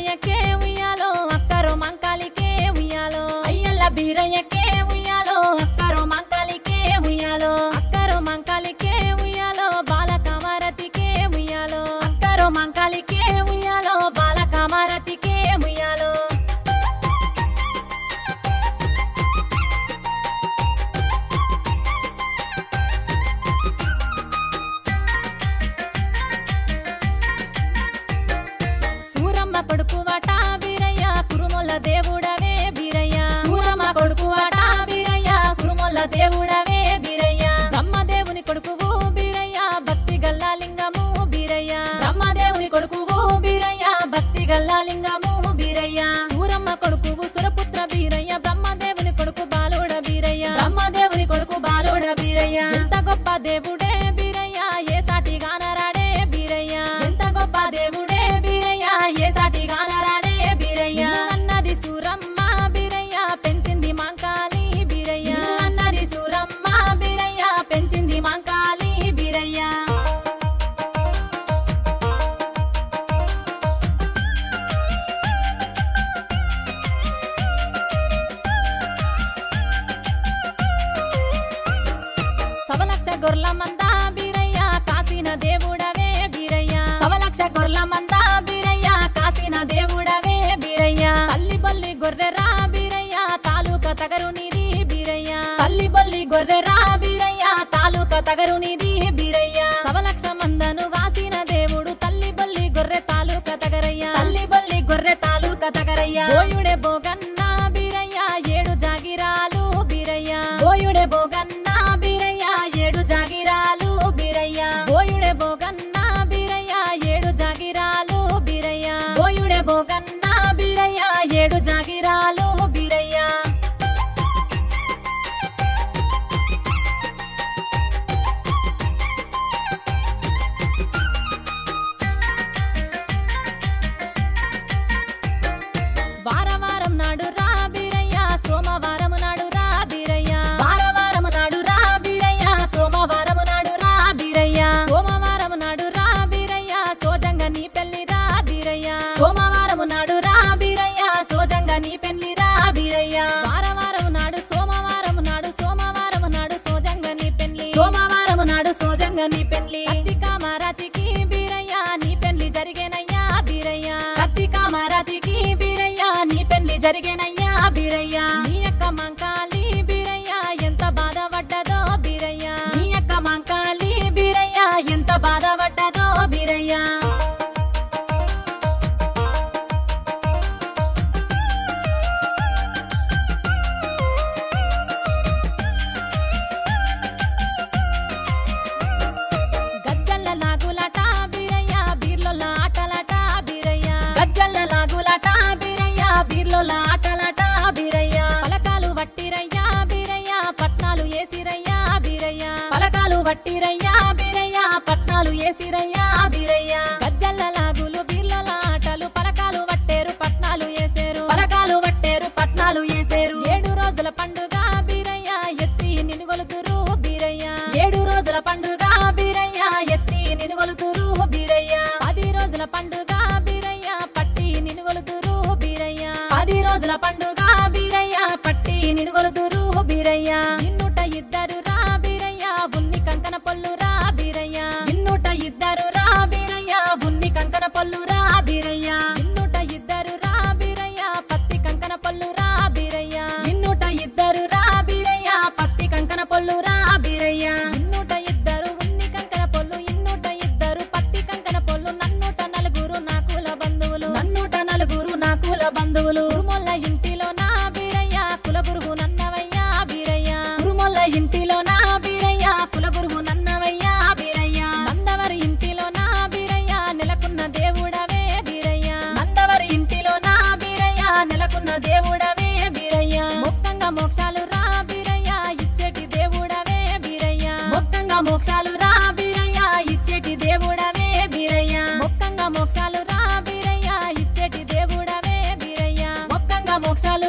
బీరయ్యకే ఉయ్యాలో అక్కరో మంకాలికే ఉయ్యాలో అయ్యల్ల బీరయ్యకే ఉయ్యాలో అక్కరో మంకాలికే ఉయ్యాలో అక్కరో మంకాలికే ఉయ్యాలో బాలకామారతికే ఉయ్యాలో అక్కరో మంకాలికే ఉయ్యాలో బాలకామారతికే ఉయ్యాలో సూరమ్మ కొడుకు వాట బీరయ్య కురుమొల్ల దేవుడవే బీరయ్య సూరమ్మ కొడుకు వాట బీరయ్య కురుమొల్ల దేవుడవే బీరయ్య బ్రహ్మదేవుని కొడుకువు బీరయ్య భక్తి గల్లా లింగము బీరయ్య బ్రహ్మదేవుని కొడుకువు బీరయ్య భక్తి గల్లా లింగము బీరయ్య సూరమ్మ కొడుకువు సురపుత్ర బీరయ్య బ్రహ్మదేవుని కొడుకు బాలుడ బీరయ్య బ్రహ్మదేవుని కొడుకు బాలుడ బీరయ్య ఎంత గొప్ప దేవుడే బీరయ్య ఏ సాటి గానరాడే బీరయ్య ఎంత గొప్ప దేవుడే బీరయ్య ఏ సాటి గానరాడే బీరయ్య అన్నది సూరమ్మ బీరయ్య పెంచింది మాంకాలి బీరయ్య అన్నది సూరమ్మ బీరయ్య పెంచింది మాంకాలి బీరయ్య సవలక్ష గొర్ల మంద బీరయ్య కాసిన దేవుడవే బీరయ్య సవలక్ష గొర్ల మంద బీరయ్య కాసిన దేవుడవే బీరయ్య తల్లి బల్లి గొర్రెరా బీరయ్య తాలూక తగరు నిధి బీరయ్య తల్లి బల్లి గొర్రెరా బీరయ్య తాలూక తగరు నిధి బీరయ్య సవలక్ష మందను కాసిన దేవుడు తల్లి బల్లి గొర్రె తాలూక తగరయ్య తల్లి బల్లి గొర్రె తాలూక తగరయ్య బోయుడే బోగన్న బీరయ్య ఏడు జాగిరాలు బీరయ్య బోయుడే బోగన్న బీరయ్య ఏడు జాగిరాలు బీరయ్య బోయుడే బోగన్న బీరయ్య ఏడు జాగిరాలు బీరయ్య బోయుడే బోగన్న బీరయ్య ఏడు జాగిరాలు బీరయ్య వారవారం నాడు రా బీరయ్య సోమవారం నాడు రా బీరయ్య వారవారం నాడు రా బీరయ్య సోమవారం నాడు రా బీరయ్య సోమవారం నాడు రా బీరయ్య సోజంగా నీ పెళ్లి రా బీరయ్య సోమవారం నాడు రా బీరయ్య సోజంగా నీ పెళ్లి రా బీరయ్య వారవారం నాడు సోమవారం నాడు సోమవారం నాడు సోజంగా నీ పెళ్లి సోమవారం నాడు సోజంగా నీ పెళ్లి కత్తికామారతికి బీరయ్య నీ పెళ్లి జరిగేనయ్యా బీరయ్య కత్తికామారతికి బీరయ్య నీ పెళ్లి జరిగేనయ్యా బీరయ్య నీ యొక్క మంకాలి బీరయ్య ఎంత బాధపడ్డదో బీరయ్య నీ యొక్క మంకాలి బీరయ్య ఎంత బాధపడ్డదో బీరయ్య గజ్జల్ల లాగులట బీరయ్య బీర్లొల్ల ఆటలట బీరయ్య గజ్జల్ల లాగులట బీరయ్య బీర్లొల్ల ఆటలట బీరయ్య పలకాలు వట్టిరయ్య బీరయ్య పట్నాలు ఏసిరయ్య బీరయ్య పలకాలు వట్టిరయ్య బీరయ్య పట్నాలు ఏసిరయ్య బీరయ్య గజ్జల్ల లాగులు బీర్లొల్ల ఆటలు పలకాలు వట్టేరు పట్నాలు ఏసేరు పలకాలు వట్టేరు పట్నాలు ఏసేరు 7 రోజుల పండుగ బీరయ్య ఎత్తి నినుగొలుతురు బీరయ్య 7 రోజుల పండుగ బీరయ్య ఎత్తి నినుగొలుతురు బీరయ్య 10 రోజుల పండుగ బీరయ్య పట్టి నినుగొలుతురు బీరయ్య 10 రోజుల పండుగ బీరయ్య పట్టి నినుగొలుతురు బీరయ్య ఇన్నుట ఇద్దరు రా బీరయ్య ఉన్ని కంకన పొల్లు రా బీరయ్య ఇన్నుట ఇద్దరు రా బీరయ్య ఉన్ని కంకన పొల్లు రా బీరయ్య ఇన్నుట ఇద్దరు రా బీరయ్య పత్తి కంకన పొల్లు రా బీరయ్య ఇన్నుట ఇద్దరు రా బీరయ్య పత్తి కంకన పొల్లు రా బీరయ్య ఇన్నుట ఇద్దరు ఉన్ని కంకన పొల్లు ఇన్నుట ఇద్దరు పత్తి కంకన పొల్లు నన్నుట నలుగురు నాకుల బంధువులు నన్నుట నలుగురు నాకుల బంధువులు కురుమొల్ల ఇంటిలో నా బీరయ్య కులగురువు నన్నవయ్యా బీరయ్య కురుమొల్ల ఇంటిలో నా బీరయ్య కులగురువు నన్నవయ్యా బీరయ్య నందవరి ఇంటిలో నా బీరయ్య నెలకున్న దేవుడవే బీరయ్య నందవరి ఇంటిలో నా బీరయ్య నెలకున్న దేవుడవే బీరయ్య మొక్కంగా మోక్షాలు రా బీరయ్య ఇచ్చేటి దేవుడవే బీరయ్య మొక్కంగా మోక్షాలు రా బీరయ్య ఇచ్చేటి దేవుడవే బీరయ్య మొక్కంగా మోక్షాలు రా బీరయ్య ఇచ్చేటి దేవుడవే బీరయ్య మొక్కంగా మోక్షాలు